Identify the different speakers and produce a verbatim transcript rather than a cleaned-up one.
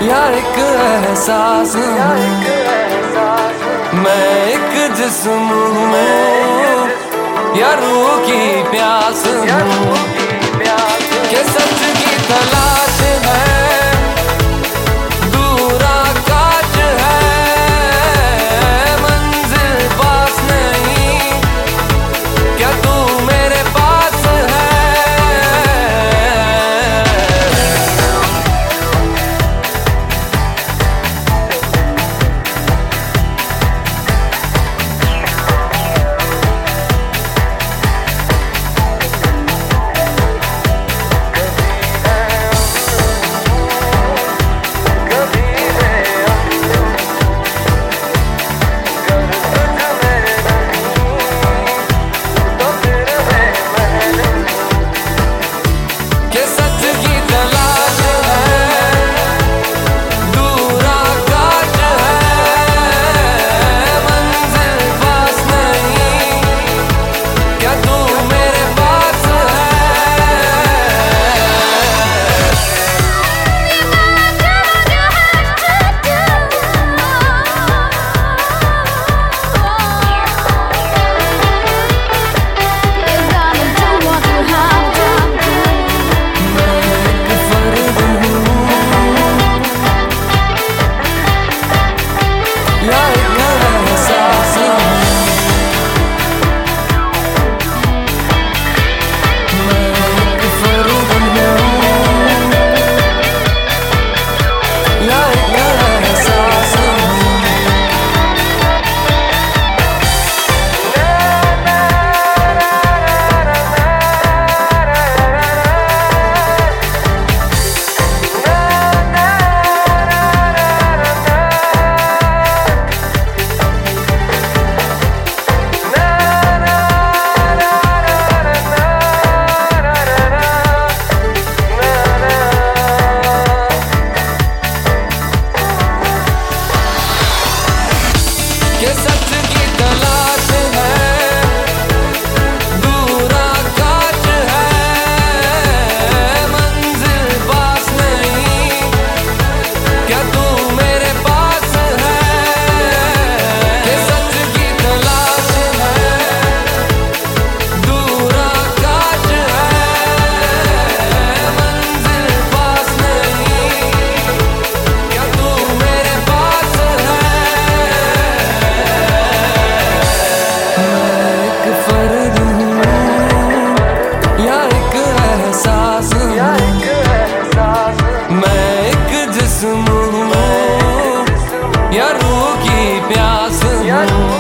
Speaker 1: या एक एहसास मैं एक जिस्म हूँ या रूह की प्यास हूँ के सच की तलाश है दूर आकाश है मंजिल पास नहीं क्या तू मेरे पास है के सच की तलाश है दूर आकाश है मंजिल पास नहीं क्या तू मेरे पास है के सच की तलाश है दूर आकाश है मंजिल पास नहीं क्या तू मेरे पास है मैं एक जिस्म हूँ या रूह की प्यास हूँ।